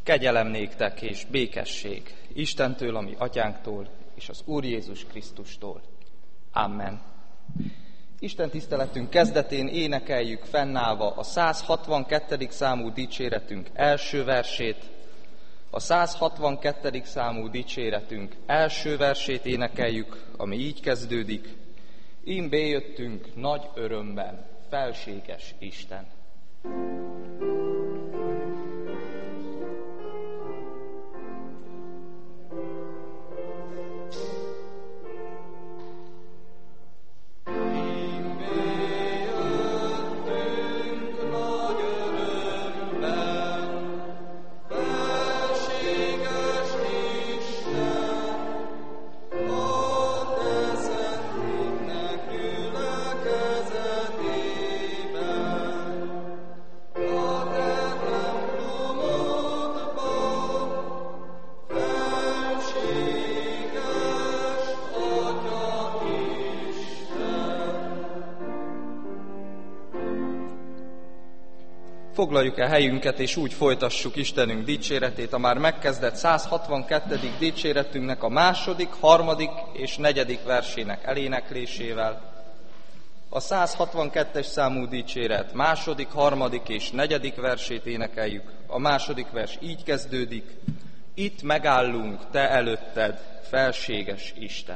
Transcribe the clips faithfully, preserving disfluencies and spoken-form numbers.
Kegyelem néktek és békesség Istentől, a mi atyánktól, és az Úr Jézus Krisztustól. Amen. Isten tiszteletünk kezdetén énekeljük fennállva a száz hatvankettedik számú dicséretünk első versét. A száz hatvankettedik számú dicséretünk első versét énekeljük, ami így kezdődik. Ím béjöttünk nagy örömben, felséges Isten. Foglaljuk el helyünket, és úgy folytassuk Istenünk dicséretét, a már megkezdett száz hatvankettedik dicséretünknek a második, harmadik és negyedik versének eléneklésével. A száz hatvankettes számú dicséret második, harmadik és negyedik versét énekeljük. A második vers így kezdődik. Itt megállunk te előtted, felséges Isten.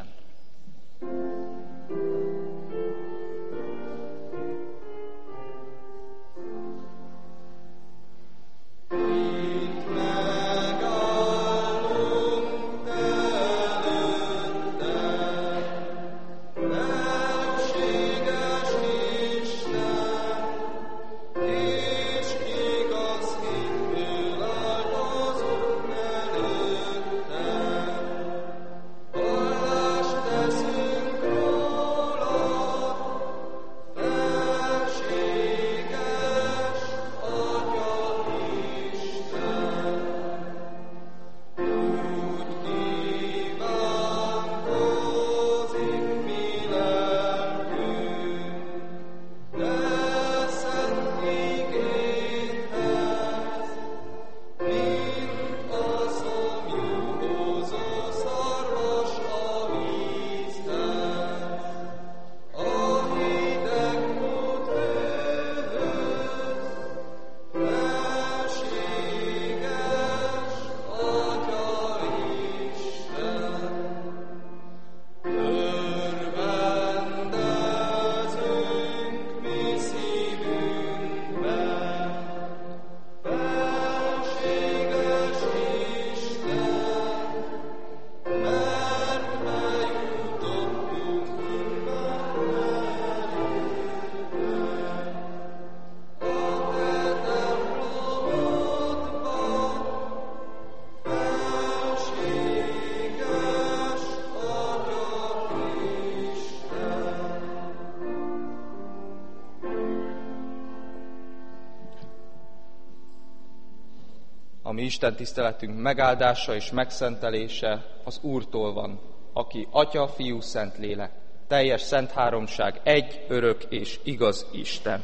A mi Isten tiszteletünk megáldása és megszentelése az Úrtól van, aki Atya, Fiú, Szentlélek, teljes szent háromság, egy, örök és igaz Isten.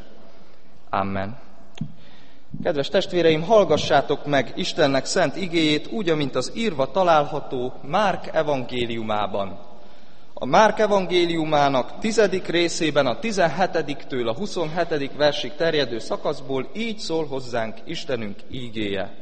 Amen. Kedves testvéreim, hallgassátok meg Istennek szent igéjét úgy, amint az írva található Márk evangéliumában. A Márk evangéliumának tizedik részében a tizenhetediktől a huszonhetedik versig terjedő szakaszból így szól hozzánk Istenünk ígéje.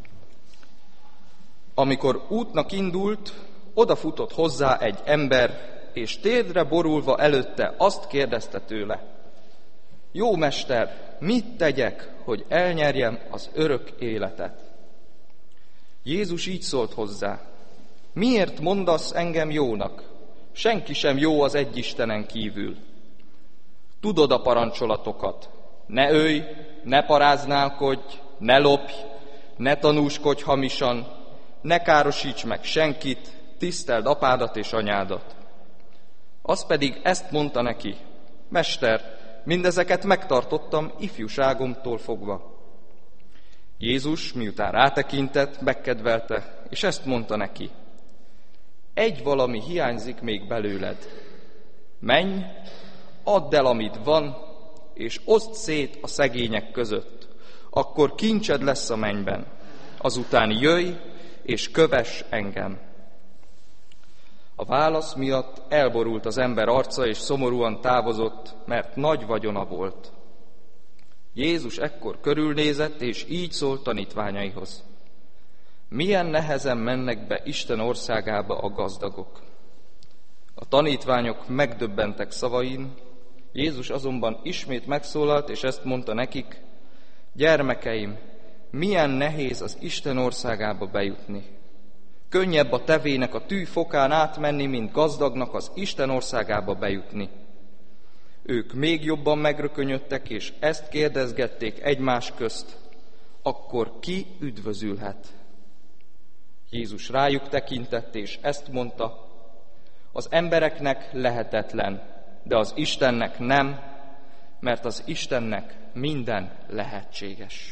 Amikor útnak indult, odafutott hozzá egy ember, és térdre borulva előtte azt kérdezte tőle: Jó mester, mit tegyek, hogy elnyerjem az örök életet? Jézus így szólt hozzá: Miért mondasz engem jónak? Senki sem jó az egy Istenen kívül. Tudod a parancsolatokat: ne ölj, ne paráználkodj, ne lopj, ne tanúskodj hamisan, ne károsíts meg senkit, tiszteld apádat és anyádat. Az pedig ezt mondta neki: Mester, mindezeket megtartottam ifjúságomtól fogva. Jézus, miután rátekintett, megkedvelte, és ezt mondta neki: Egy valami hiányzik még belőled. Menj, add el, amit van, és oszd szét a szegények között, akkor kincsed lesz a mennyben. azután jöjj és kövess engem. A válasz miatt elborult az ember arca, és szomorúan távozott, mert nagy vagyona volt. Jézus ekkor körülnézett, és így szólt tanítványaihoz: milyen nehezen mennek be Isten országába a gazdagok. A tanítványok megdöbbentek szavain, Jézus azonban ismét megszólalt, és ezt mondta nekik: gyermekeim, milyen nehéz az Isten országába bejutni. Könnyebb a tevének a tű fokán átmenni, mint gazdagnak az Isten országába bejutni. Ők még jobban megrökönyödtek, és ezt kérdezgették egymás közt: akkor ki üdvözülhet? Jézus rájuk tekintett, és ezt mondta: az embereknek lehetetlen, de az Istennek nem, mert az Istennek minden lehetséges.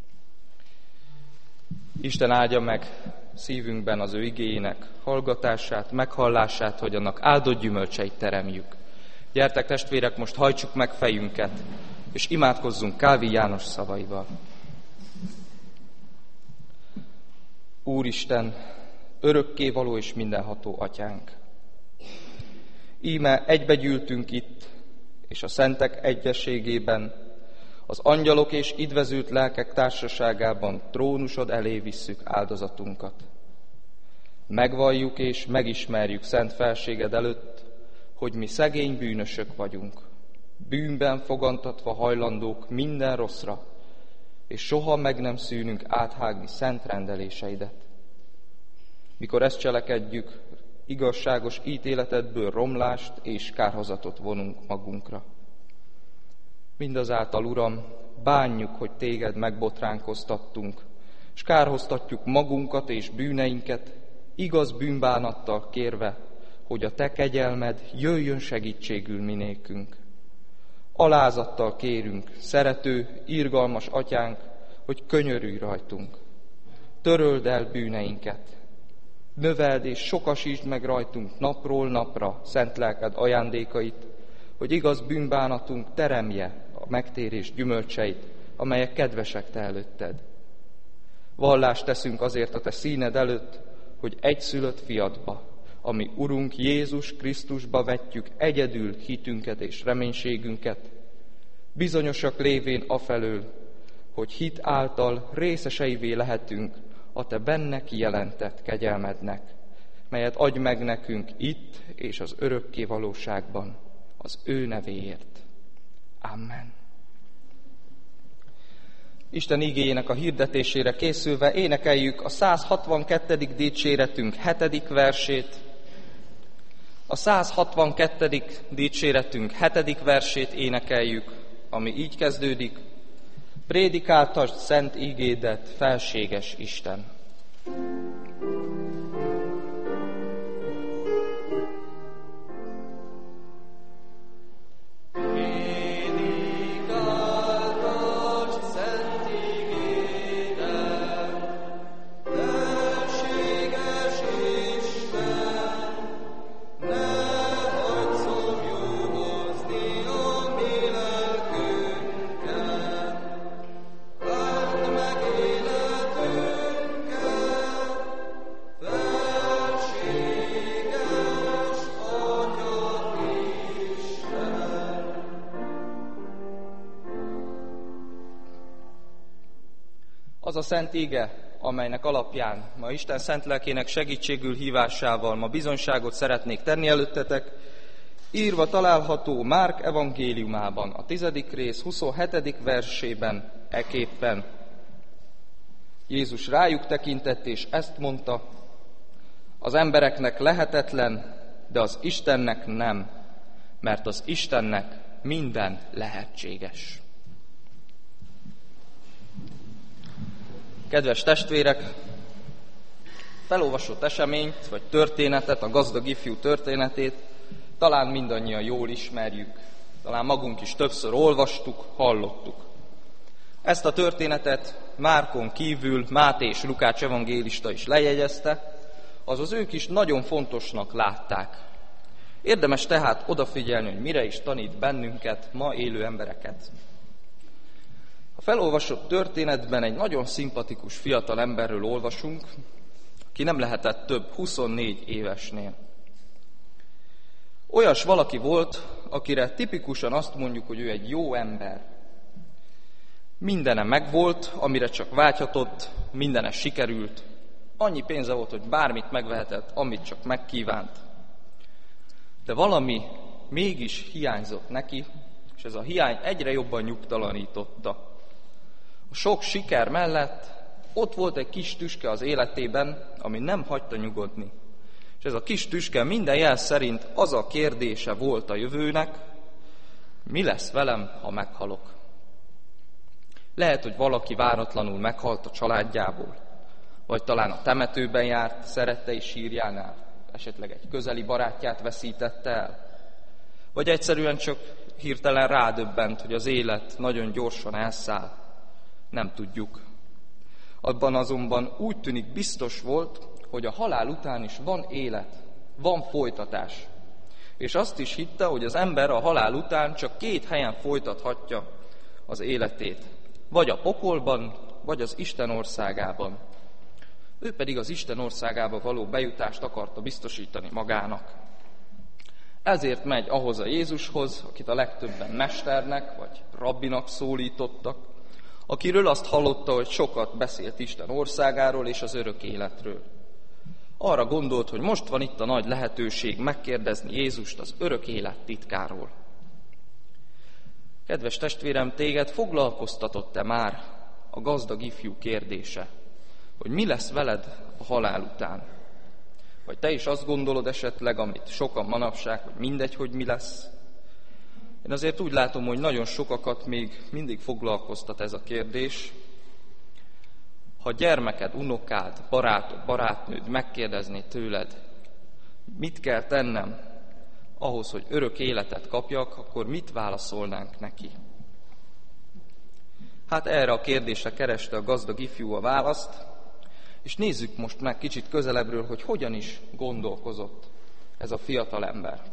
Isten áldja meg szívünkben az ő igéjének hallgatását, meghallását, hogy annak áldott gyümölcseit teremjük. Gyertek testvérek, most hajtsuk meg fejünket, és imádkozzunk Kálvin János szavaival. Úristen, örökkévaló és mindenható atyánk! Íme egybegyűltünk itt, és a szentek egyességében, az angyalok és idvezült lelkek társaságában trónusod elé visszük áldozatunkat. Megvalljuk és megismerjük szent felséged előtt, hogy mi szegény bűnösök vagyunk, bűnben fogantatva hajlandók minden rosszra, és soha meg nem szűnünk áthágni szent rendeléseidet. Mikor ezt cselekedjük, igazságos ítéletedből romlást és kárhozatot vonunk magunkra. Mindazáltal, Uram, bánjuk, hogy téged megbotránkoztattunk, és kárhoztatjuk magunkat és bűneinket, igaz bűnbánattal kérve, hogy a te kegyelmed jöjjön segítségül minékünk. Alázattal kérünk, szerető, irgalmas atyánk, hogy könyörülj rajtunk. Töröld el bűneinket, növeld és sokasítsd meg rajtunk napról napra szent lelked ajándékait, hogy igaz bűnbánatunk teremje a megtérés gyümölcseit, amelyek kedvesek te előtted. Vallást teszünk azért a te színed előtt, hogy egyszülött fiadba, ami Urunk Jézus Krisztusba vetjük egyedül hitünket és reménységünket, bizonyosak lévén afelől, hogy hit által részeseivé lehetünk a te benne kijelentett kegyelmednek, melyet adj meg nekünk itt és az örökké valóságban, az ő nevéért. Amen. Isten igéjének a hirdetésére készülve énekeljük a száz hatvankettedik dicséretünk hetedik versét. A száz hatvankettedik dicséretünk hetedik versét énekeljük, ami így kezdődik: prédikáltasd szent igédet, felséges Isten. Az a szent íge, amelynek alapján ma Isten szent lelkének segítségül hívásával ma bizonyságot szeretnék tenni előttetek, írva található Márk evangéliumában, a tizedik rész huszonhetedik versében eképpen. Jézus rájuk tekintett, és ezt mondta: az embereknek lehetetlen, de az Istennek nem, mert az Istennek minden lehetséges. Kedves testvérek, felolvasott eseményt, vagy történetet, a gazdag ifjú történetét talán mindannyian jól ismerjük, talán magunk is többször olvastuk, hallottuk. Ezt a történetet Márkon kívül Máté és Lukács evangélista is lejegyezte, azaz ők is nagyon fontosnak látták. Érdemes tehát odafigyelni, hogy mire is tanít bennünket, ma élő embereket. A felolvasott történetben egy nagyon szimpatikus fiatal emberről olvasunk, aki nem lehetett több huszonnégy évesnél. Olyas valaki volt, akire tipikusan azt mondjuk, hogy ő egy jó ember. Mindene megvolt, amire csak vágyhatott, mindene sikerült. Annyi pénze volt, hogy bármit megvehetett, amit csak megkívánt. De valami mégis hiányzott neki, és ez a hiány egyre jobban nyugtalanította. A sok siker mellett ott volt egy kis tüske az életében, ami nem hagyta nyugodni. És ez a kis tüske minden jel szerint az a kérdése volt a jövőnek, mi lesz velem, ha meghalok. Lehet, hogy valaki váratlanul meghalt a családjából, vagy talán a temetőben járt szerettei sírjánál, esetleg egy közeli barátját veszítette el, vagy egyszerűen csak hirtelen rádöbbent, hogy az élet nagyon gyorsan elszáll. Nem tudjuk. Abban azonban úgy tűnik biztos volt, hogy a halál után is van élet, van folytatás. És azt is hitte, hogy az ember a halál után csak két helyen folytathatja az életét. Vagy a pokolban, vagy az Isten országában. Ő pedig az Isten országába való bejutást akarta biztosítani magának. Ezért megy ahhoz a Jézushoz, akit a legtöbben mesternek vagy rabbinak szólítottak, akiről azt hallotta, hogy sokat beszélt Isten országáról és az örök életről. Arra gondolt, hogy most van itt a nagy lehetőség megkérdezni Jézust az örök élet titkáról. Kedves testvérem, téged foglalkoztatott-e már a gazdag ifjú kérdése, hogy mi lesz veled a halál után? Vagy te is azt gondolod esetleg, amit sokan manapság, hogy mindegy, hogy mi lesz? Én azért úgy látom, hogy nagyon sokakat még mindig foglalkoztat ez a kérdés. Ha gyermeked, unokád, barátod, barátnőd megkérdezné tőled, mit kell tennem ahhoz, hogy örök életet kapjak, akkor mit válaszolnánk neki? Hát erre a kérdésre kereste a gazdag ifjú a választ, és nézzük most meg kicsit közelebbről, hogy hogyan is gondolkozott ez a fiatal ember.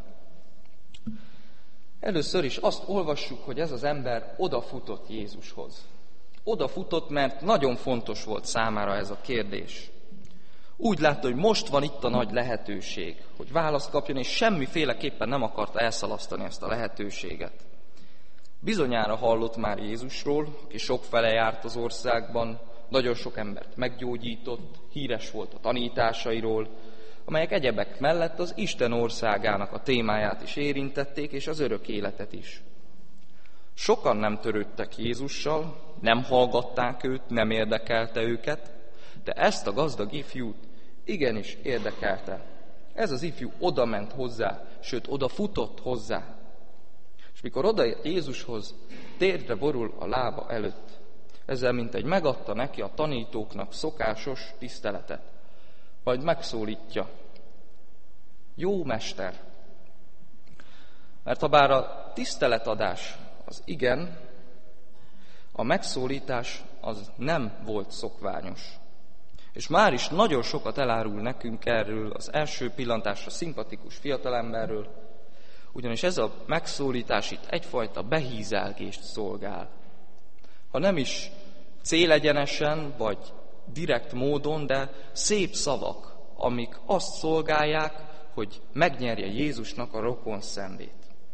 Először is azt olvassuk, hogy ez az ember odafutott Jézushoz. Odafutott, mert nagyon fontos volt számára ez a kérdés. Úgy látta, hogy most van itt a nagy lehetőség, hogy választ kapjon, és semmiféleképpen nem akarta elszalasztani ezt a lehetőséget. Bizonyára hallott már Jézusról, aki sokfele járt az országban, nagyon sok embert meggyógyított, híres volt a tanításairól, amelyek egyebek mellett az Isten országának a témáját is érintették, és az örök életet is. Sokan nem törődtek Jézussal, nem hallgatták őt, nem érdekelte őket, de ezt a gazdag ifjút igenis érdekelte. Ez az ifjú oda ment hozzá, sőt oda futott hozzá. És mikor odaért Jézushoz, térdre borul a lába előtt. Ezzel mintegy megadta neki a tanítóknak szokásos tiszteletet. Majd megszólítja. Jó mester! Mert ha bár a tiszteletadás az igen, a megszólítás az nem volt szokványos. És már is nagyon sokat elárul nekünk erről az első pillantásra szimpatikus fiatalemberről, ugyanis ez a megszólítás itt egyfajta behízelgést szolgál. Ha nem is célegyenesen, vagy direkt módon, de szép szavak, amik azt szolgálják, hogy megnyerje Jézusnak a rokon szembét.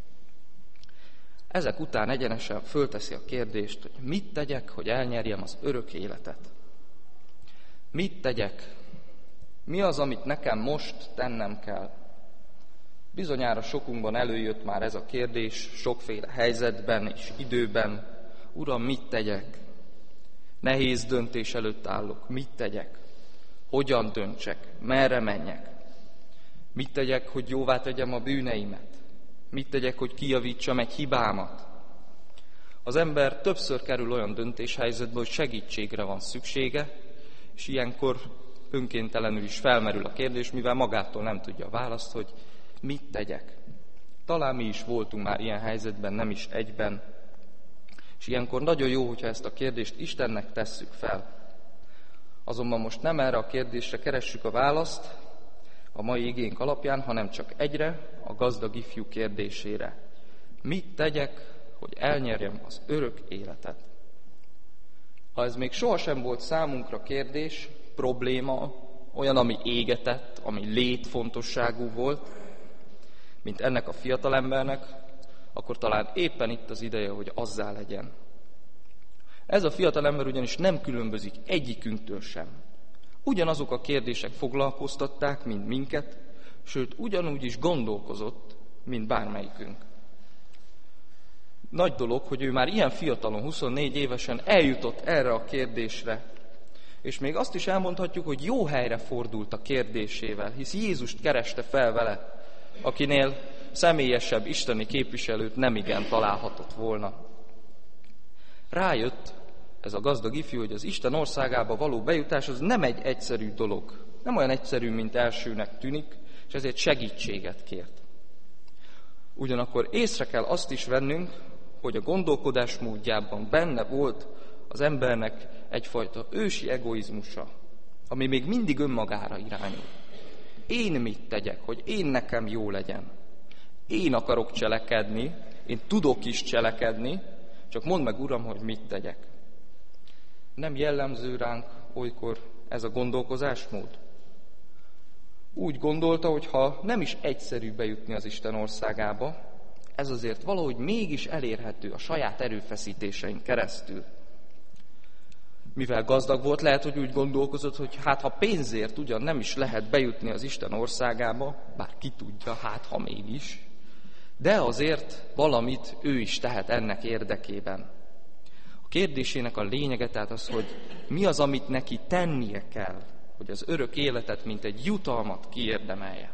Ezek után egyenesen fölteszi a kérdést, hogy mit tegyek, hogy elnyerjem az örök életet. Mit tegyek? Mi az, amit nekem most tennem kell? Bizonyára sokunkban előjött már ez a kérdés, sokféle helyzetben és időben. Uram, mit tegyek? Nehéz döntés előtt állok. Mit tegyek? Hogyan döntsek? Merre menjek? Mit tegyek, hogy jóvá tegyem a bűneimet? Mit tegyek, hogy kijavítsam egy hibámat? Az ember többször kerül olyan döntéshelyzetbe, hogy segítségre van szüksége, és ilyenkor önkéntelenül is felmerül a kérdés, mivel magától nem tudja a választ, hogy mit tegyek. Talán mi is voltunk már ilyen helyzetben, nem is egyben. És ilyenkor nagyon jó, hogyha ezt a kérdést Istennek tesszük fel. Azonban most nem erre a kérdésre keressük a választ a mai igénk alapján, hanem csak egyre, a gazdag ifjú kérdésére. Mit tegyek, hogy elnyerjem az örök életet? Ha ez még sohasem volt számunkra kérdés, probléma, olyan, ami égetett, ami létfontosságú volt, mint ennek a fiatalembernek, akkor talán éppen itt az ideje, hogy azzá legyen. Ez a fiatalember ugyanis nem különbözik egyikünktől sem. Ugyanazok a kérdések foglalkoztatták, mint minket, sőt, ugyanúgy is gondolkozott, mint bármelyikünk. Nagy dolog, hogy ő már ilyen fiatalon, huszonnégy évesen eljutott erre a kérdésre, és még azt is elmondhatjuk, hogy jó helyre fordult a kérdésével, hisz Jézust kereste fel vele, akinél személyesebb isteni képviselőt nemigen találhatott volna. Rájött ez a gazdag ifjú, hogy az Isten országába való bejutás az nem egy egyszerű dolog, nem olyan egyszerű, mint elsőnek tűnik, és ezért segítséget kért. Ugyanakkor észre kell azt is vennünk, hogy a gondolkodás módjában benne volt az embernek egyfajta ősi egoizmusa, ami még mindig önmagára irányul. Én mit tegyek, hogy én nekem jó legyen? Én akarok cselekedni, én tudok is cselekedni, csak mondd meg, Uram, hogy mit tegyek. Nem jellemző ránk olykor ez a gondolkozásmód? Úgy gondolta, hogy ha nem is egyszerű bejutni az Isten országába, ez azért valahogy mégis elérhető a saját erőfeszítéseink keresztül. Mivel gazdag volt, lehet, hogy úgy gondolkozott, hogy hát ha pénzért ugyan nem is lehet bejutni az Isten országába, bár ki tudja, hát ha mégis, de azért valamit ő is tehet ennek érdekében. A kérdésének a lényege tehát az, hogy mi az, amit neki tennie kell, hogy az örök életet, mint egy jutalmat kiérdemelje.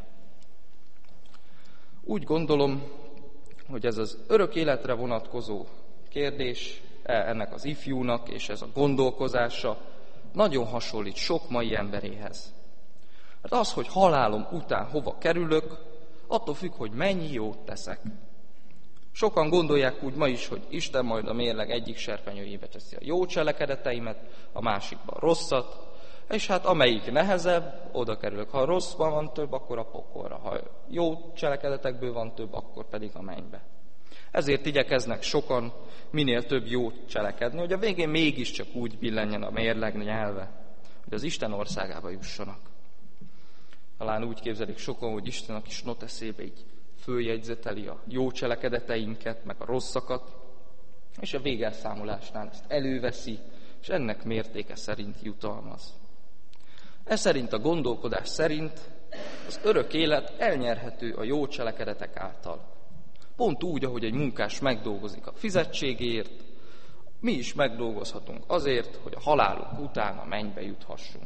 Úgy gondolom, hogy ez az örök életre vonatkozó kérdés ennek az ifjúnak, és ez a gondolkozása nagyon hasonlít sok mai emberéhez. Hát az, hogy halálom után hova kerülök, attól függ, hogy mennyi jót teszek. Sokan gondolják úgy ma is, hogy Isten majd a mérleg egyik serpenyőjébe teszi a jó cselekedeteimet, a másikban rosszat, és hát amelyik nehezebb, oda kerülök. Ha rosszban van több, akkor a pokolra. Ha jó cselekedetekből van több, akkor pedig a mennybe. Ezért igyekeznek sokan minél több jót cselekedni, hogy a végén mégiscsak úgy billenjen a mérleg nyelve, hogy az Isten országába jussanak. Talán úgy képzelik sokan, hogy Isten a kis noteszébe így följegyzeteli a jó cselekedeteinket, meg a rosszakat, és a végelszámolásnál ezt előveszi, és ennek mértéke szerint jutalmaz. Ez szerint a gondolkodás szerint az örök élet elnyerhető a jó cselekedetek által. Pont úgy, ahogy egy munkás megdolgozik a fizetségért, mi is megdolgozhatunk azért, hogy a halálunk után a mennybe juthassunk.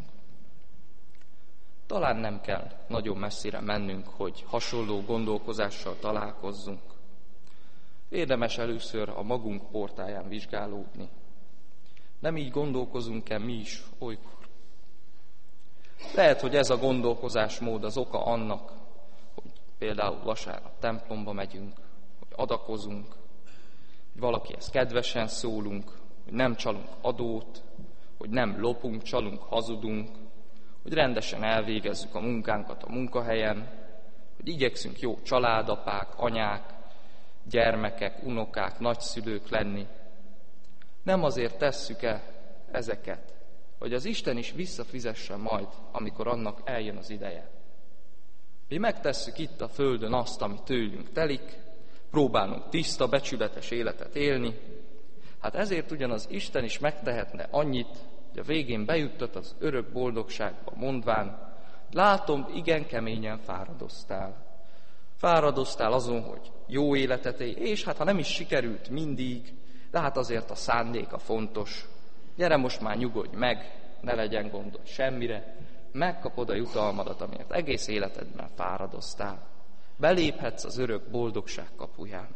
Talán nem kell nagyon messzire mennünk, hogy hasonló gondolkozással találkozzunk. Érdemes először a magunk portáján vizsgálódni. Nem így gondolkozunk-e mi is olykor? Lehet, hogy ez a gondolkozásmód az oka annak, hogy például vasárnap templomba megyünk, hogy adakozunk, hogy valakihez kedvesen szólunk, hogy nem csalunk adót, hogy nem lopunk, csalunk, hazudunk, hogy rendesen elvégezzük a munkánkat a munkahelyen, hogy igyekszünk jó családapák, anyák, gyermekek, unokák, nagyszülők lenni. Nem azért tesszük-e ezeket, hogy az Isten is visszafizesse majd, amikor annak eljön az ideje. Mi megtesszük itt a földön azt, ami tőlünk telik, próbálunk tiszta, becsületes életet élni, hát ezért ugyan az Isten is megtehetne annyit, hogy a végén bejuttat az örök boldogságba, mondván, látom, igen keményen fáradoztál. Fáradoztál azon, hogy jó életet élj, és hát ha nem is sikerült mindig, de hát azért a szándéka fontos. Gyere most már, nyugodj meg, ne legyen gondod semmire, megkapod a jutalmadat, amiért egész életedben fáradoztál. Beléphetsz az örök boldogság kapuján.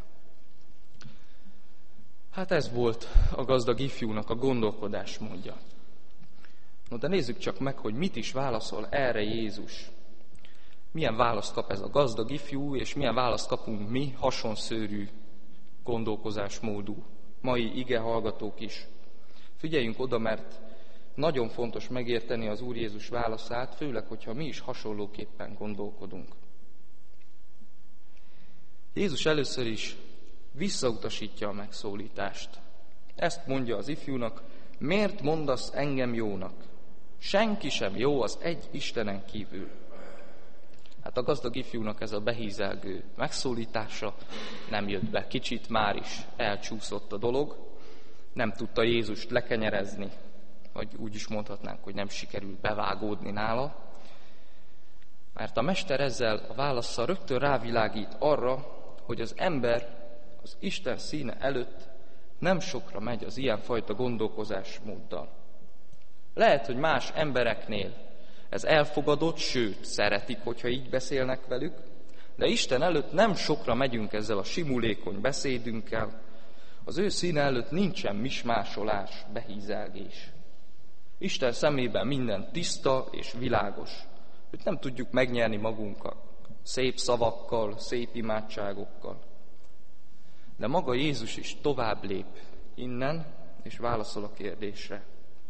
Hát ez volt a gazdag ifjúnak a gondolkodásmódja. No, de nézzük csak meg, hogy mit is válaszol erre Jézus. Milyen választ kap ez a gazdag ifjú, és milyen választ kapunk mi, hasonszőrű gondolkozásmódú mai ige hallgatók is. Figyeljünk oda, mert nagyon fontos megérteni az Úr Jézus válaszát, főleg, hogyha mi is hasonlóképpen gondolkodunk. Jézus először is visszautasítja a megszólítást. Ezt mondja az ifjúnak, miért mondasz engem jónak? Senki sem jó az egy Istenen kívül. Hát a gazdag ifjúnak ez a behízelgő megszólítása nem jött be. Kicsit már is elcsúszott a dolog, nem tudta Jézust lekenyerezni, vagy úgy is mondhatnánk, hogy nem sikerült bevágódni nála. Mert a mester ezzel a válasszal rögtön rávilágít arra, hogy az ember az Isten színe előtt nem sokra megy az ilyenfajta gondolkozásmóddal. Lehet, hogy más embereknél ez elfogadott, sőt, szeretik, hogyha így beszélnek velük, de Isten előtt nem sokra megyünk ezzel a simulékony beszédünkkel, az ő színe előtt nincsen mismásolás, behízelgés. Isten szemében minden tiszta és világos. Őt nem tudjuk megnyerni magunkat szép szavakkal, szép imádságokkal. De maga Jézus is tovább lép innen, és válaszol a kérdésre.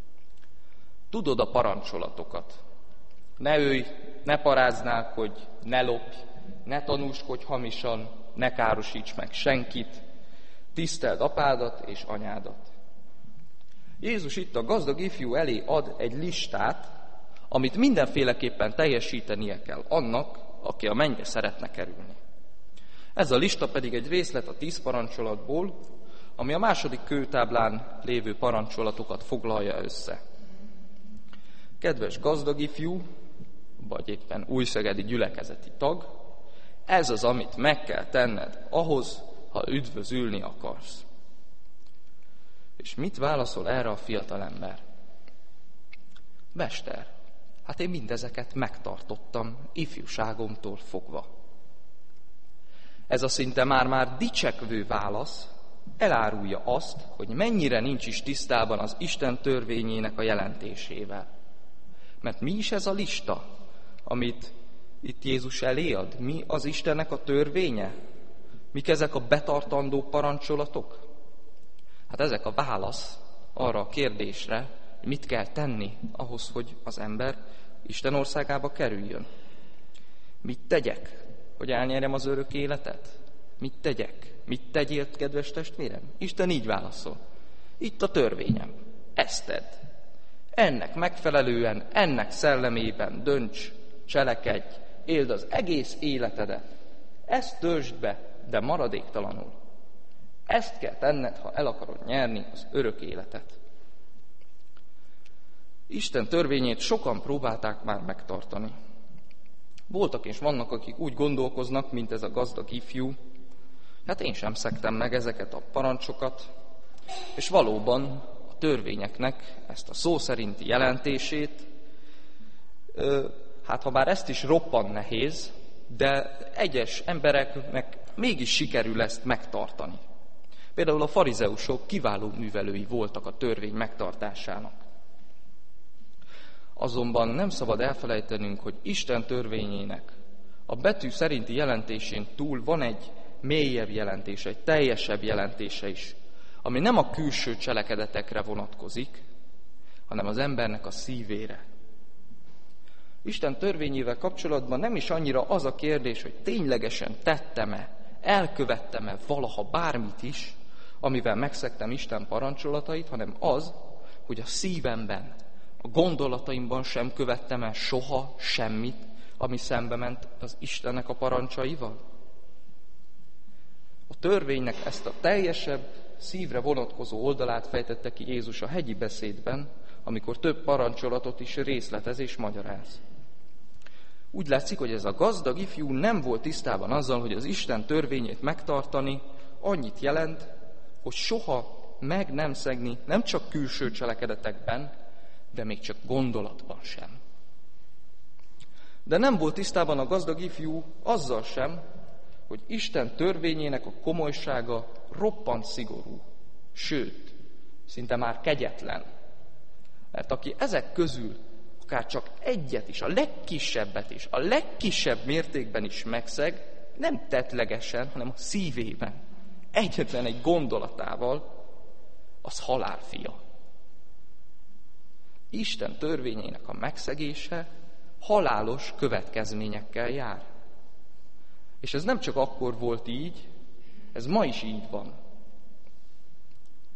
Tudod a parancsolatokat. Ne ölj, ne paráználkodj, ne lopj, ne tanúskodj hamisan, ne károsíts meg senkit, tiszteld apádat és anyádat. Jézus itt a gazdag ifjú elé ad egy listát, amit mindenféleképpen teljesítenie kell annak, aki a mennybe szeretne kerülni. Ez a lista pedig egy részlet a tíz parancsolatból, ami a második kőtáblán lévő parancsolatokat foglalja össze. Kedves gazdag ifjú, vagy éppen újszegedi gyülekezeti tag, ez az, amit meg kell tenned ahhoz, ha üdvözülni akarsz. És mit válaszol erre a fiatalember? Mester, hát én mindezeket megtartottam ifjúságomtól fogva. Ez a szinte már-már dicsekvő válasz elárulja azt, hogy mennyire nincs is tisztában az Isten törvényének a jelentésével. Mert mi is ez a lista, amit itt Jézus elé ad? Mi az Istennek a törvénye? Mik ezek a betartandó parancsolatok? Hát ezek a válasz arra a kérdésre, mit kell tenni ahhoz, hogy az ember Isten országába kerüljön. Mit tegyek, hogy elnyerjem az örök életet? Mit tegyek? Mit tegyél, kedves testvérem? Isten így válaszol. Itt a törvényem. Ezt tedd. Ennek megfelelően, ennek szellemében dönts, cselekedj, éld az egész életedet. Ezt töltsd be, de maradéktalanul. Ezt kell tenned, ha el akarod nyerni az örök életet. Isten törvényét sokan próbálták már megtartani. Voltak és vannak, akik úgy gondolkoznak, mint ez a gazdag ifjú. Hát én sem szegtem meg ezeket a parancsokat, és valóban a törvényeknek ezt a szó szerinti jelentését, hát ha bár ezt is roppant nehéz, de egyes embereknek mégis sikerül ezt megtartani. Például a farizeusok kiváló művelői voltak a törvény megtartásának. Azonban nem szabad elfelejtenünk, hogy Isten törvényének a betű szerinti jelentésén túl van egy mélyebb jelentése, egy teljesebb jelentése is, ami nem a külső cselekedetekre vonatkozik, hanem az embernek a szívére. Isten törvényével kapcsolatban nem is annyira az a kérdés, hogy ténylegesen tettem-e, elkövettem-e valaha bármit is, amivel megszegtem Isten parancsolatait, hanem az, hogy a szívemben, a gondolataimban sem követtem el soha semmit, ami szembe ment az Istennek a parancsaival. A törvénynek ezt a teljesebb, szívre vonatkozó oldalát fejtette ki Jézus a hegyi beszédben, amikor több parancsolatot is részletez és magyaráz. Úgy látszik, hogy ez a gazdag ifjú nem volt tisztában azzal, hogy az Isten törvényét megtartani annyit jelent, hogy soha meg nem szegni, nem csak külső cselekedetekben, de még csak gondolatban sem. De nem volt tisztában a gazdag ifjú azzal sem, hogy Isten törvényének a komolysága roppant szigorú, sőt, szinte már kegyetlen. Mert aki ezek közül akár csak egyet is, a legkisebbet is, a legkisebb mértékben is megszeg, nem tettlegesen, hanem a szívében, egyetlen egy gondolatával, az halálfia. Isten törvényének a megszegése halálos következményekkel jár. És ez nem csak akkor volt így, ez ma is így van.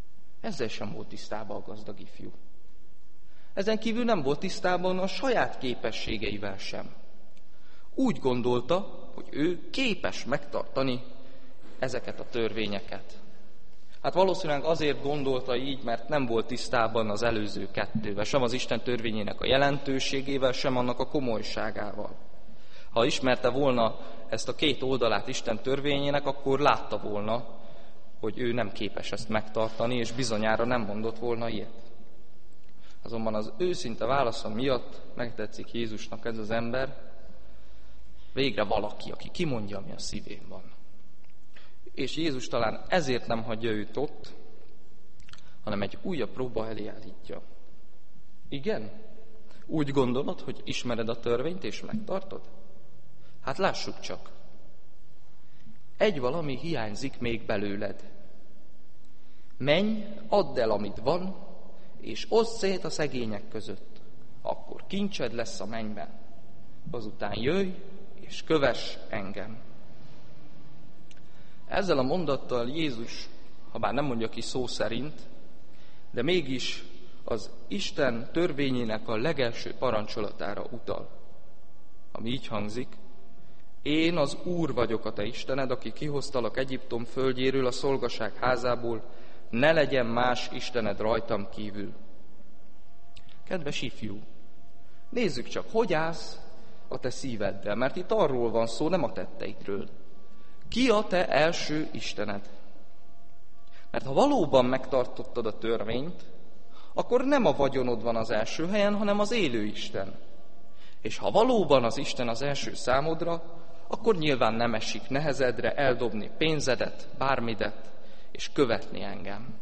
Ezzel sem volt tisztában a gazdag ifjú. Ezen kívül nem volt tisztában a saját képességeivel sem. Úgy gondolta, hogy ő képes megtartani ezeket a törvényeket. Hát valószínűleg azért gondolta így, mert nem volt tisztában az előző kettővel, sem az Isten törvényének a jelentőségével, sem annak a komolyságával. Ha ismerte volna ezt a két oldalát Isten törvényének, akkor látta volna, hogy ő nem képes ezt megtartani, és bizonyára nem mondott volna ilyet. Azonban az őszinte válasza miatt megtetszik Jézusnak ez az ember, végre valaki, aki kimondja, ami a szívén van. És Jézus talán ezért nem hagyja őt ott, hanem egy újabb próba elé állítja. Igen? Úgy gondolod, hogy ismered a törvényt és megtartod? Hát lássuk csak. Egy valami hiányzik még belőled. Menj, add el, amit van, és oszd szét a szegények között. Akkor kincsed lesz a mennyben. Azután jöjj, és kövess engem. Ezzel a mondattal Jézus, ha bár nem mondja ki szó szerint, de mégis az Isten törvényének a legelső parancsolatára utal, ami így hangzik: én az Úr vagyok, a te Istened, aki kihoztalak Egyiptom földjéről, a szolgaság házából, ne legyen más Istened rajtam kívül. Kedves ifjú, nézzük csak, hogy állsz a te szíveddel, mert itt arról van szó, nem a tetteidről. Ki a te első Istened? Mert ha valóban megtartottad a törvényt, akkor nem a vagyonod van az első helyen, hanem az élő Isten. És ha valóban az Isten az első számodra, akkor nyilván nem esik nehezedre eldobni pénzedet, bármidet, és követni engem.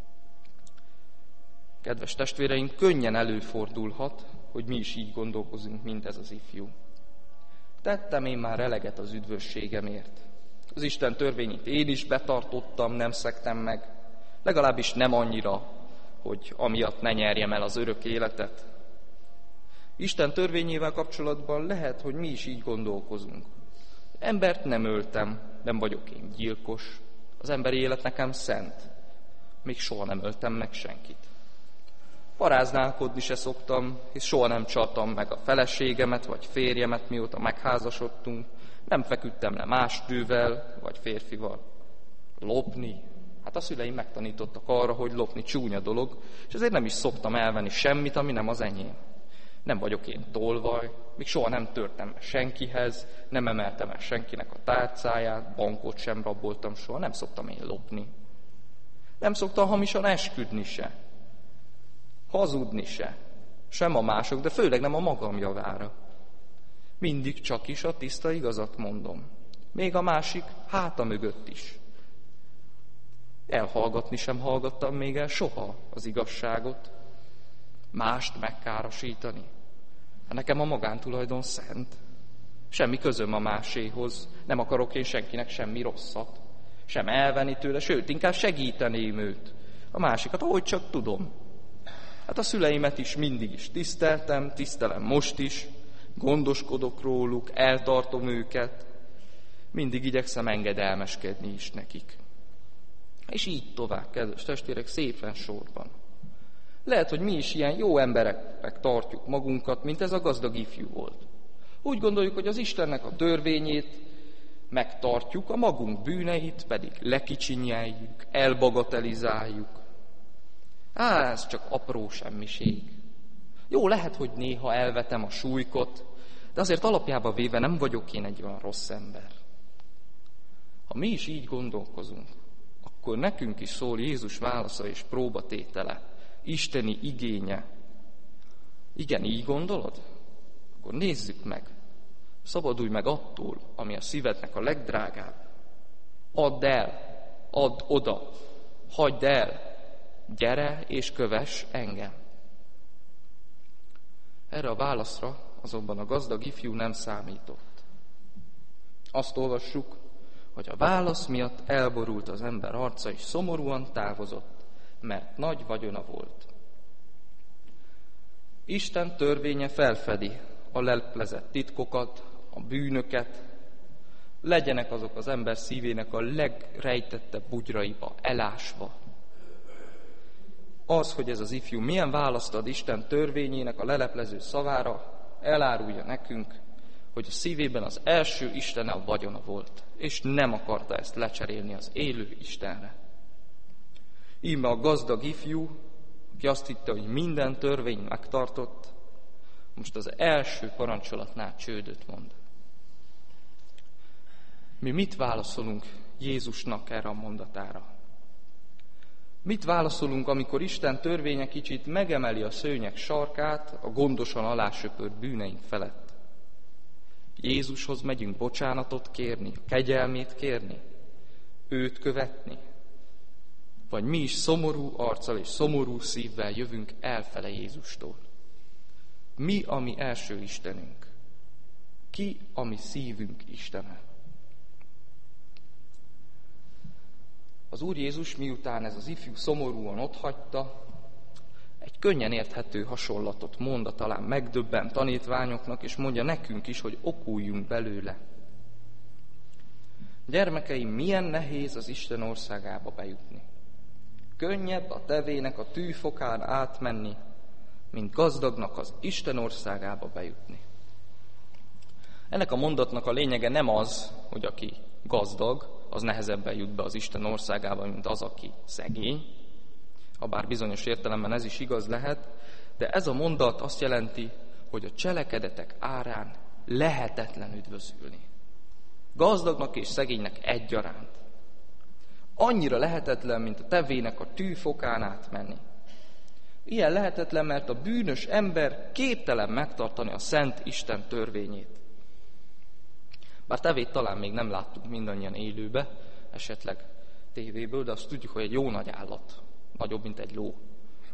Kedves testvéreim, könnyen előfordulhat, hogy mi is így gondolkozunk, mint ez az ifjú. Tettem én már eleget az üdvösségemért. Az Isten törvényét én is betartottam, nem szegtem meg, legalábbis nem annyira, hogy amiatt ne nyerjem el az örök életet. Isten törvényével kapcsolatban lehet, hogy mi is így gondolkozunk. Embert nem öltem, nem vagyok én gyilkos, az emberi élet nekem szent, még soha nem öltem meg senkit. Paráználkodni se szoktam, és soha nem csaltam meg a feleségemet vagy férjemet, mióta megházasodtunk, nem feküdtem le más nővel vagy férfival. Lopni? Hát a szüleim megtanítottak arra, hogy lopni csúnya dolog, és ezért nem is szoktam elvenni semmit, ami nem az enyém. Nem vagyok én tolvaj, még soha nem törtem senkihez, nem emeltem el senkinek a tárcáját, bankot sem raboltam soha, nem szoktam én lopni. Nem szoktam hamisan esküdni se, hazudni se, sem a mások, de főleg nem a magam javára. Mindig csak is a tiszta igazat mondom, még a másik háta mögött is. Elhallgatni sem hallgattam még el soha az igazságot, mást megkárosítani. Nekem a magántulajdon szent. Semmi közöm a máséhoz, nem akarok én senkinek semmi rosszat, sem elvenni tőle, sőt, inkább segíteném őt, a másikat, ahogy csak tudom. Hát a szüleimet is mindig is tiszteltem, tisztelem most is, gondoskodok róluk, eltartom őket, mindig igyekszem engedelmeskedni is nekik. És így tovább, kedves testvérek, szépen sorban. Lehet, hogy mi is ilyen jó embereknek tartjuk magunkat, mint ez a gazdag ifjú volt. Úgy gondoljuk, hogy az Istennek a törvényét megtartjuk, a magunk bűneit pedig lekicsinyeljük, elbagatelizáljuk. Á, ez csak apró semmiség. Jó, lehet, hogy néha elvetem a súlykot, de azért alapjában véve nem vagyok én egy olyan rossz ember. Ha mi is így gondolkozunk, akkor nekünk is szól Jézus válasza és próbatétele, isteni igénye. Igen, így gondolod? Akkor nézzük meg. Szabadulj meg attól, ami a szívednek a legdrágább. Add el, add oda, hagyd el, gyere és kövess engem. Erre a válaszra azonban a gazdag ifjú nem számított. Azt olvassuk, hogy a válasz miatt elborult az ember arca, és szomorúan távozott, mert nagy vagyona volt. Isten törvénye felfedi a leplezett titkokat, a bűnöket, legyenek azok az ember szívének a legrejtettebb bugyraiba elásva. az, hogy ez az ifjú milyen választ ad Isten törvényének a leleplező szavára, elárulja nekünk, hogy a szívében az első istene a vagyona volt, és nem akarta ezt lecserélni az élő Istenre. Íme a gazdag ifjú, aki azt hitte, hogy minden törvény megtartott, most az első parancsolatnál csődöt mond. Mi mit válaszolunk Jézusnak erre a mondatára? Mit válaszolunk, amikor Isten törvénye kicsit megemeli a szőnyeg sarkát a gondosan alásöpört bűneink felett? Jézushoz megyünk bocsánatot kérni, kegyelmét kérni, őt követni? Vagy mi is szomorú arccal és szomorú szívvel jövünk elfele Jézustól? Mi a mi első Istenünk? Ki a mi szívünk Istene? Az Úr Jézus, miután ez az ifjú szomorúan otthagyta, egy könnyen érthető hasonlatot mond a talán megdöbbent tanítványoknak, és mondja nekünk is, hogy okuljunk belőle. Gyermekeim, milyen nehéz az Isten országába bejutni. Könnyebb a tevének a tűfokán átmenni, mint gazdagnak az Isten országába bejutni. Ennek a mondatnak a lényege nem az, hogy aki gazdag, az nehezebben jut be az Isten országába, mint az, aki szegény. Habár bizonyos értelemben ez is igaz lehet, de ez a mondat azt jelenti, hogy a cselekedetek árán lehetetlen üdvözülni. Gazdagnak és szegénynek egyaránt. Annyira lehetetlen, mint a tevének a tűfokán átmenni. Ilyen lehetetlen, mert a bűnös ember képtelen megtartani a szent Isten törvényét. Bár tevét talán még nem láttuk mindannyian élőbe, esetleg tévéből, de azt tudjuk, hogy egy jó nagy állat, nagyobb, mint egy ló.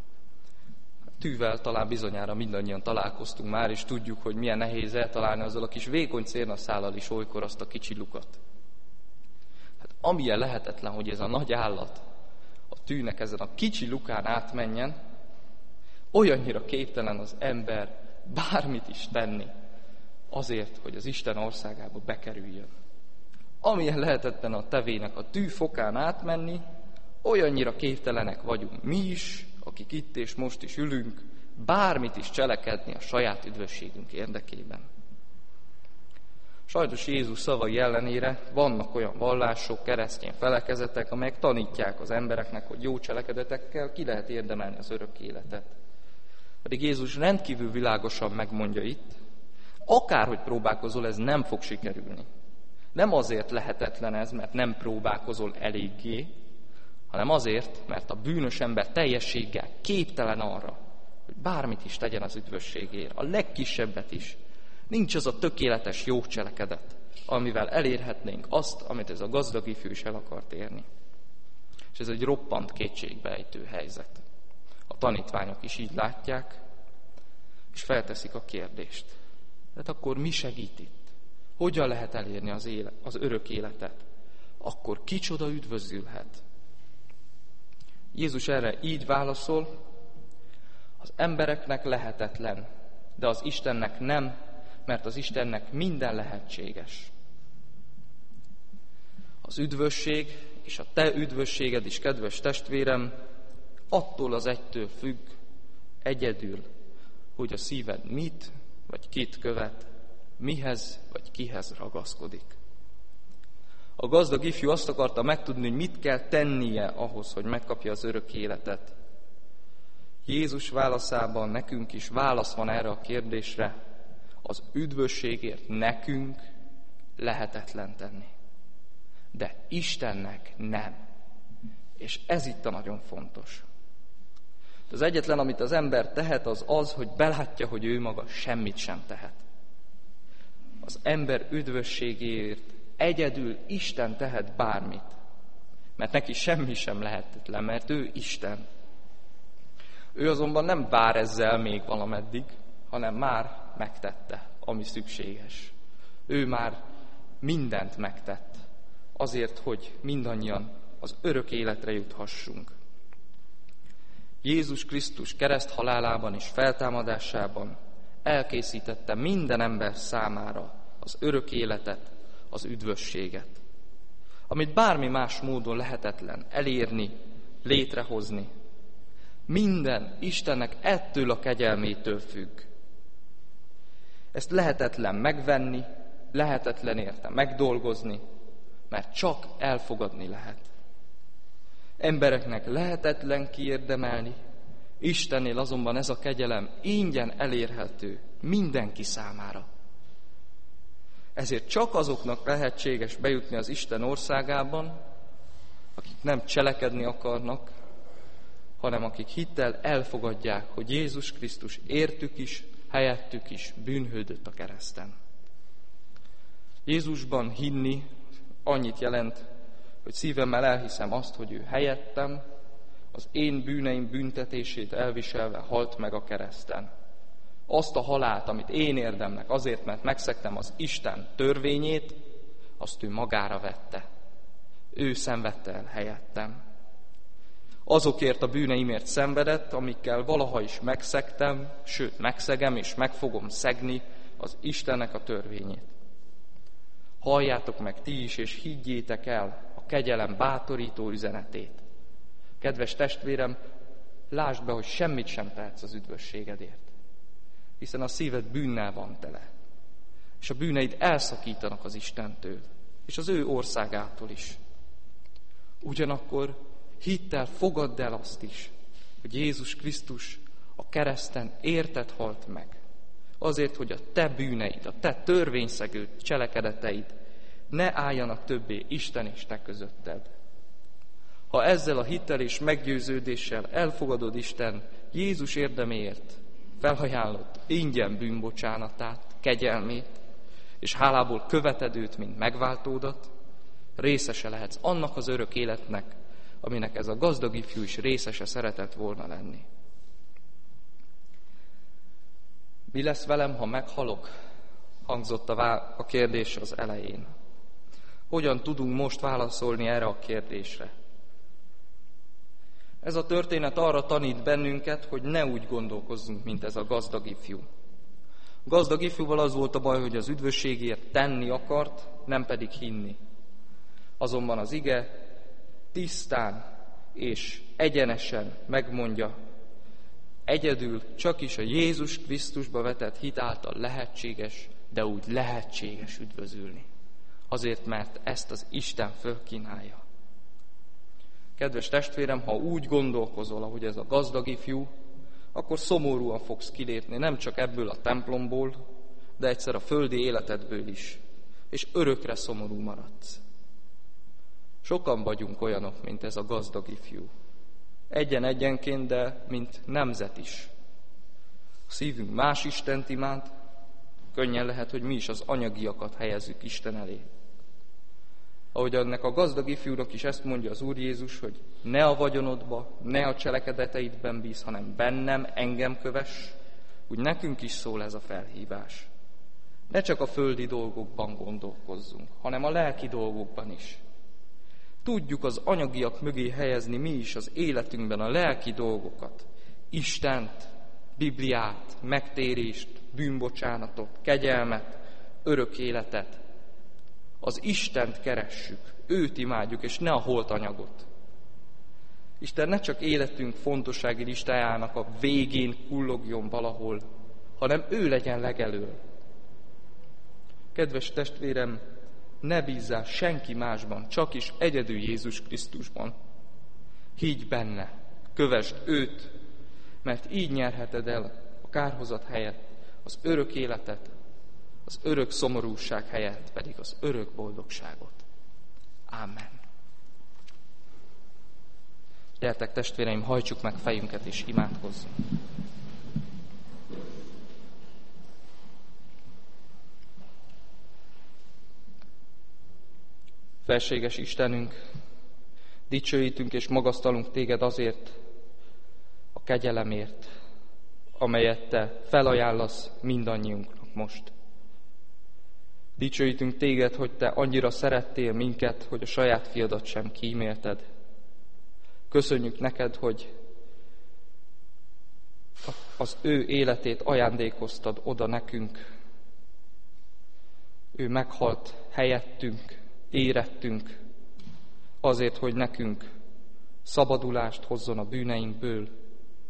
Tűvel talán bizonyára mindannyian találkoztunk már, és tudjuk, hogy milyen nehéz eltalálni azzal a kis vékony cérnaszállal is olykor azt a kicsi lukat. Hát amilyen lehetetlen, hogy ez a nagy állat a tűnek ezen a kicsi lukán átmenjen, olyannyira képtelen az ember bármit is tenni, azért, hogy az Isten országába bekerüljön. Amilyen lehetetlen a tevének a tű fokán átmenni, olyannyira képtelenek vagyunk mi is, akik itt és most is ülünk, bármit is cselekedni a saját üdvösségünk érdekében. Sajnos Jézus szavai ellenére vannak olyan vallások, keresztény felekezetek, amelyek tanítják az embereknek, hogy jó cselekedetekkel ki lehet érdemelni az örök életet. Pedig Jézus rendkívül világosan megmondja itt, akárhogy próbálkozol, ez nem fog sikerülni. Nem azért lehetetlen ez, mert nem próbálkozol eléggé, hanem azért, mert a bűnös ember teljességgel képtelen arra, hogy bármit is tegyen az üdvösségért, a legkisebbet is. Nincs az a tökéletes jó cselekedet, amivel elérhetnénk azt, amit ez a gazdag ifjú is el akart érni. És ez egy roppant kétségbejtő helyzet. A tanítványok is így látják, és felteszik a kérdést. Tehát akkor mi segít itt? Hogyan lehet elérni az, élet, az örök életet? Akkor kicsoda üdvözülhet? Jézus erre így válaszol, az embereknek lehetetlen, de az Istennek nem, mert az Istennek minden lehetséges. Az üdvösség és a te üdvösséged is, kedves testvérem, attól az egytől függ egyedül, hogy a szíved mit vagy kit követ, mihez vagy kihez ragaszkodik. A gazdag ifjú azt akarta megtudni, hogy mit kell tennie ahhoz, hogy megkapja az örök életet. Jézus válaszában nekünk is válasz van erre a kérdésre, az üdvösségért nekünk lehetetlen tenni. De Istennek nem. És ez itt a nagyon fontos. Az egyetlen, amit az ember tehet, az az, hogy belátja, hogy ő maga semmit sem tehet. Az ember üdvösségéért egyedül Isten tehet bármit. Mert neki semmi sem lehetetlen, mert ő Isten. Ő azonban nem vár ezzel még valameddig, hanem már megtette, ami szükséges. Ő már mindent megtett, azért, hogy mindannyian az örök életre juthassunk. Jézus Krisztus kereszt halálában és feltámadásában elkészítette minden ember számára az örök életet, az üdvösséget, amit bármi más módon lehetetlen elérni, létrehozni. Minden Istennek ettől a kegyelmétől függ. Ezt lehetetlen megvenni, lehetetlen érte megdolgozni, mert csak elfogadni lehet. Embereknek lehetetlen kiérdemelni, Istennél azonban ez a kegyelem ingyen elérhető mindenki számára. Ezért csak azoknak lehetséges bejutni az Isten országában, akik nem cselekedni akarnak, hanem akik hittel elfogadják, hogy Jézus Krisztus értük is, helyettük is bűnhődött a kereszten. Jézusban hinni annyit jelent, hogy szívemmel elhiszem azt, hogy ő helyettem, az én bűneim büntetését elviselve halt meg a kereszten. Azt a halált, amit én érdemnek azért, mert megszegtem az Isten törvényét, azt ő magára vette. Ő szenvedte el helyettem. Azokért a bűneimért szenvedett, amikkel valaha is megszegtem, sőt megszegem és meg fogom szegni az Istennek a törvényét. Halljátok meg ti is, és higgyétek el a kegyelem bátorító üzenetét. Kedves testvérem, lásd be, hogy semmit sem tehetsz az üdvösségedért, hiszen a szíved bűnnel van tele, és a bűneid elszakítanak az Istentől, és az ő országától is. Ugyanakkor hittel fogadd el azt is, hogy Jézus Krisztus a kereszten érted halt meg, azért, hogy a te bűneid, a te törvényszegő cselekedeteid ne álljanak többé Isten és te közötted. Ha ezzel a hittel és meggyőződéssel elfogadod Isten Jézus érdeméért felajánlott ingyen bűnbocsánatát, kegyelmét, és hálából követed őt, mint megváltódat, részese lehetsz annak az örök életnek, aminek ez a gazdag ifjú is részese szeretett volna lenni. Mi lesz velem, ha meghalok? Hangzott a, vá- a kérdés az elején. Hogyan tudunk most válaszolni erre a kérdésre? Ez a történet arra tanít bennünket, hogy ne úgy gondolkozzunk, mint ez a gazdag ifjú. A gazdag ifjúval az volt a baj, hogy az üdvösségért tenni akart, nem pedig hinni. Azonban az ige tisztán és egyenesen megmondja, egyedül csak is a Jézus Krisztusba vetett hit által lehetséges, de úgy lehetséges üdvözülni. Azért, mert ezt az Isten fölkínálja. Kedves testvérem, ha úgy gondolkozol, ahogy ez a gazdag ifjú, akkor szomorúan fogsz kilépni, nem csak ebből a templomból, de egyszer a földi életedből is, és örökre szomorú maradsz. Sokan vagyunk olyanok, mint ez a gazdag ifjú. Egyen-egyenként, de mint nemzet is. A szívünk más Istent imád, könnyen lehet, hogy mi is az anyagiakat helyezzük Isten elé. Ahogy ennek a gazdag ifjúnak is ezt mondja az Úr Jézus, hogy ne a vagyonodba, ne a cselekedeteidben bíz, hanem bennem, engem kövess, úgy nekünk is szól ez a felhívás. Ne csak a földi dolgokban gondolkozzunk, hanem a lelki dolgokban is. Tudjuk az anyagiak mögé helyezni mi is az életünkben a lelki dolgokat. Istent, Bibliát, megtérést, bűnbocsánatot, kegyelmet, örök életet. Az Istent keressük, őt imádjuk, és ne a holtanyagot. Isten ne csak életünk fontossági listájának a végén kullogjon valahol, hanem ő legyen legelől. Kedves testvérem, ne bízzál senki másban, csak is egyedül Jézus Krisztusban. Higgy benne, kövesd őt, mert így nyerheted el a kárhozat helyett az örök életet, az örök szomorúság helyett pedig az örök boldogságot. Ámen. Gyertek, testvéreim, hajtsuk meg fejünket és imádkozzunk. Felséges Istenünk, dicsőítünk és magasztalunk Téged azért a kegyelemért, amelyet Te felajánlasz mindannyiunknak most. Dicsőítünk Téged, hogy Te annyira szerettél minket, hogy a saját fiadat sem kímélted. Köszönjük neked, hogy az ő életét ajándékoztad oda nekünk. Ő meghalt helyettünk, érettünk, azért, hogy nekünk szabadulást hozzon a bűneinkből,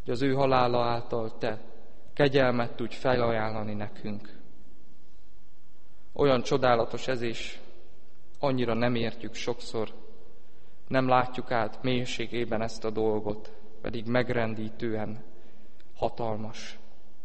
hogy az ő halála által Te kegyelmet tudj felajánlani nekünk. Olyan csodálatos ez is, annyira nem értjük sokszor, nem látjuk át mélységében ezt a dolgot, pedig megrendítően hatalmas.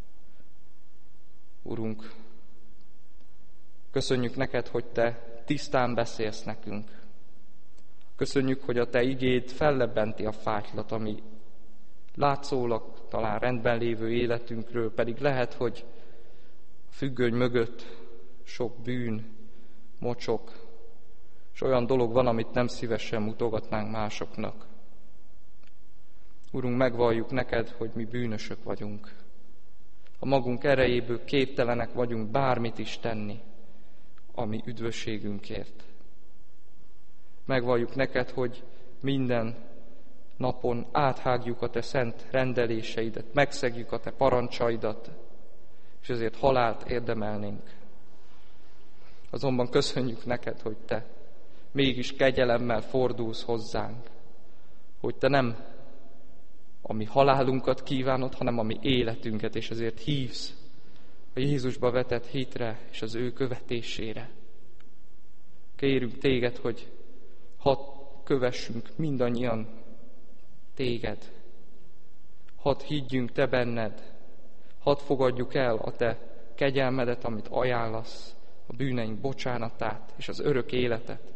Urunk, köszönjük neked, hogy Te tisztán beszélsz nekünk. Köszönjük, hogy a Te igéd fellebbenti a fátylat, ami látszólag talán rendben lévő életünkről, pedig lehet, hogy a függöny mögött sok bűn, mocsok, és olyan dolog van, amit nem szívesen mutogatnánk másoknak. Urunk, megvalljuk neked, hogy mi bűnösök vagyunk. A magunk erejéből képtelenek vagyunk bármit is tenni, ami üdvösségünkért. Megvalljuk neked, hogy minden napon áthágjuk a Te szent rendeléseidet, megszegjük a Te parancsaidat, és ezért halált érdemelnénk. Azonban köszönjük neked, hogy Te mégis kegyelemmel fordulsz hozzánk, hogy Te nem a mi halálunkat kívánod, hanem a mi életünket, és ezért hívsz a Jézusba vetett hitre és az ő követésére. Kérünk Téged, hogy hadd kövessünk mindannyian Téged, hadd higgyünk Te benned, hadd fogadjuk el a Te kegyelmedet, amit ajánlasz, a bűneink bocsánatát és az örök életet.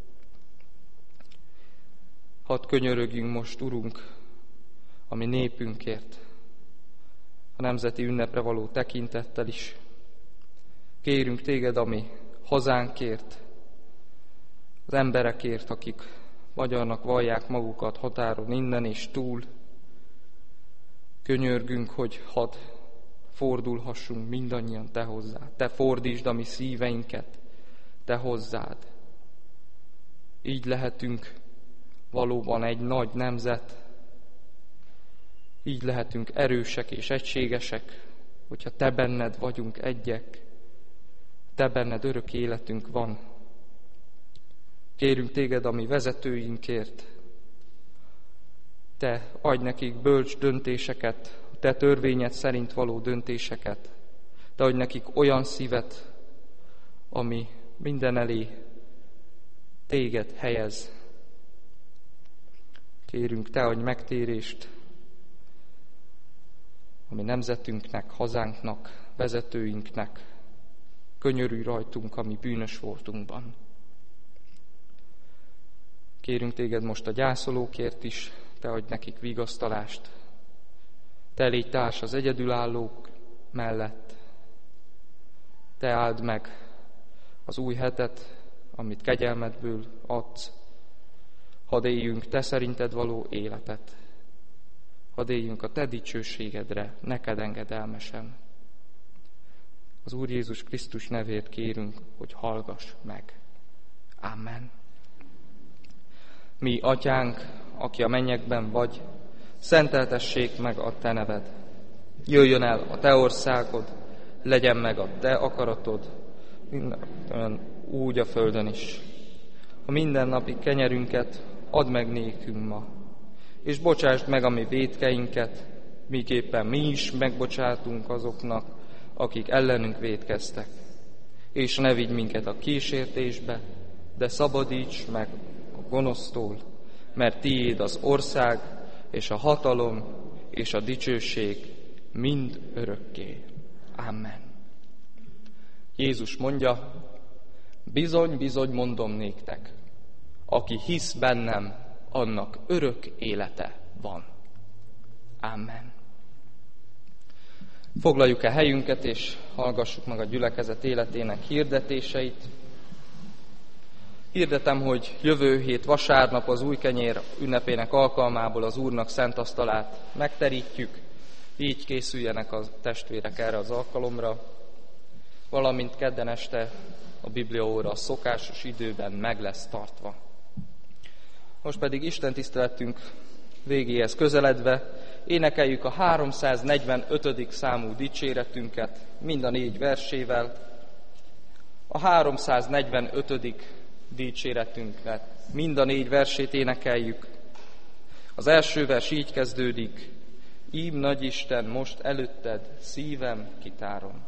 Hadd könyörögjünk most, Urunk, a mi népünkért, a nemzeti ünnepre való tekintettel is. Kérünk Téged, ami hazánkért, az emberekért, akik magyarnak vallják magukat határon innen és túl. Könyörgünk, hogy hadd fordulhassunk mindannyian Te hozzád. Te fordítsd a mi szíveinket Te hozzád. Így lehetünk valóban egy nagy nemzet, így lehetünk erősek és egységesek, hogyha Te benned vagyunk egyek, Te benned örök életünk van. Kérünk Téged a mi vezetőinkért, Te adj nekik bölcs döntéseket, Te törvényed szerint való döntéseket, Te adj nekik olyan szívet, ami minden elé Téged helyez. Kérünk, Te adj megtérést a mi nemzetünknek, hazánknak, vezetőinknek, könyörülj rajtunk, ami bűnös voltunkban. Kérünk Téged most a gyászolókért is, Te adj nekik vigasztalást. Te légy társ az egyedülállók mellett. Te áld meg az új hetet, amit kegyelmedből adsz. Hadd éljünk Te szerinted való életet. Hadd éljünk a Te dicsőségedre, neked engedelmesen. Az Úr Jézus Krisztus nevét kérünk, hogy hallgass meg. Amen. Mi, Atyánk, aki a mennyekben vagy, szenteltessék meg a Te neved. Jöjjön el a Te országod, legyen meg a Te akaratod, minden úgy a földön is. A mindennapi kenyerünket add meg nékünk ma, és bocsásd meg a mi vétkeinket, miképpen mi is megbocsátunk azoknak, akik ellenünk vétkeztek. És ne vigy minket a kísértésbe, de szabadíts meg a gonosztól, mert tiéd az ország, és a hatalom, és a dicsőség mind örökké. Amen. Jézus mondja, bizony, bizony mondom néktek, aki hisz bennem, annak örök élete van. Amen. Foglaljuk el helyünket, és hallgassuk meg a gyülekezet életének hirdetéseit. Hirdetem, hogy jövő hét vasárnap az új kenyér ünnepének alkalmából az Úrnak szent asztalát megterítjük, így készüljenek a testvérek erre az alkalomra, valamint kedden este a bibliaóra a szokásos időben meg lesz tartva. Most pedig Isten tiszteletünk végéhez közeledve énekeljük a háromszáznegyvenötödik számú dicséretünket mind a négy versével. A háromszáznegyvenötödik dicséretünket mind a négy versét énekeljük. Az első vers így kezdődik: Ím, nagy Isten, most előtted szívem kitárom.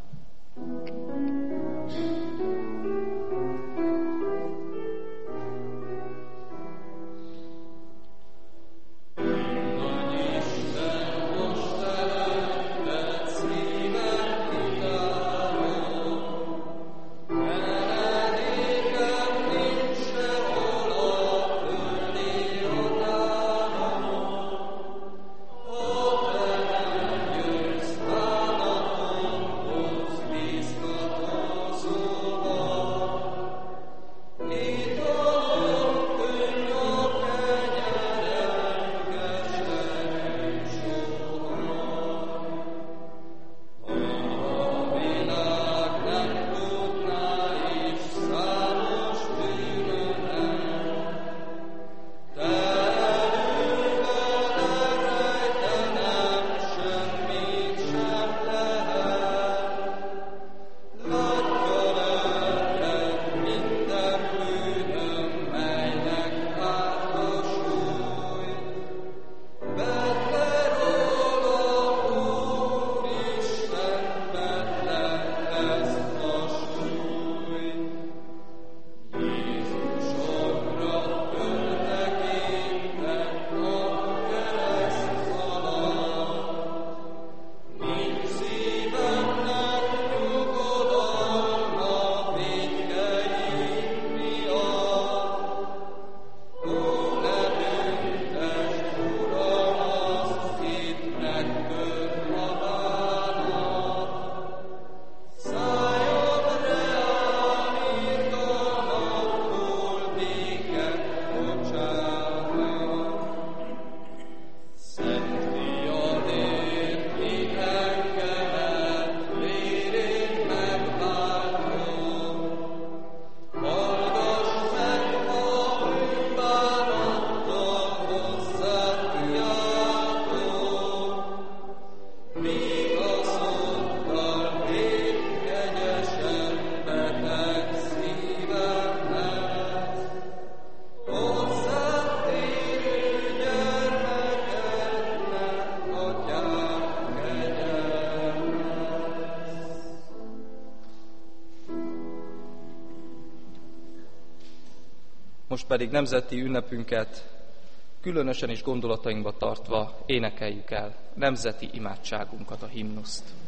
Most pedig nemzeti ünnepünket különösen is gondolatainkba tartva énekeljük el nemzeti imádságunkat, a himnuszt.